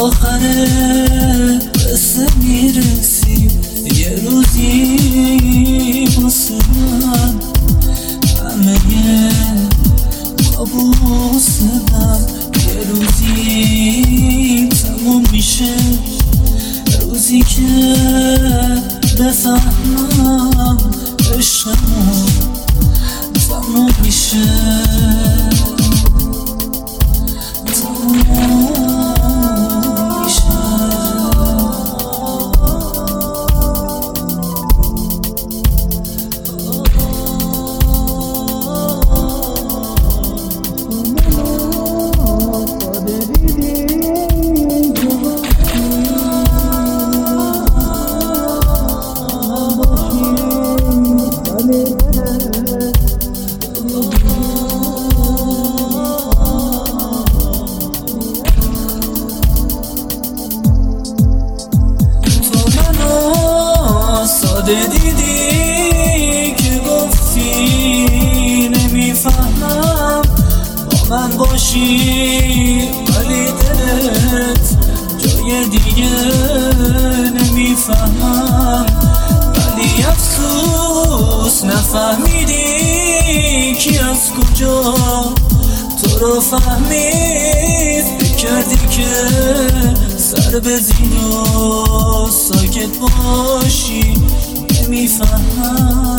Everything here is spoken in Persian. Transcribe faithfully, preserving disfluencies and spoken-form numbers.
آخر قصه میرسیم، یه روزی واسه من همه کابوسم، یه روزی تموم میشه، روزی که بفهمم عشقمون تموم میشه. دیدی که گفتی نمیفهمم، با من باشی ولی دلت جای دیگه نمیفهمم، ولی افسوس نفهمیدی کی از کجا تو رو فهمید، بکردی که سر بزین و ساکت باشی. نمیفهمم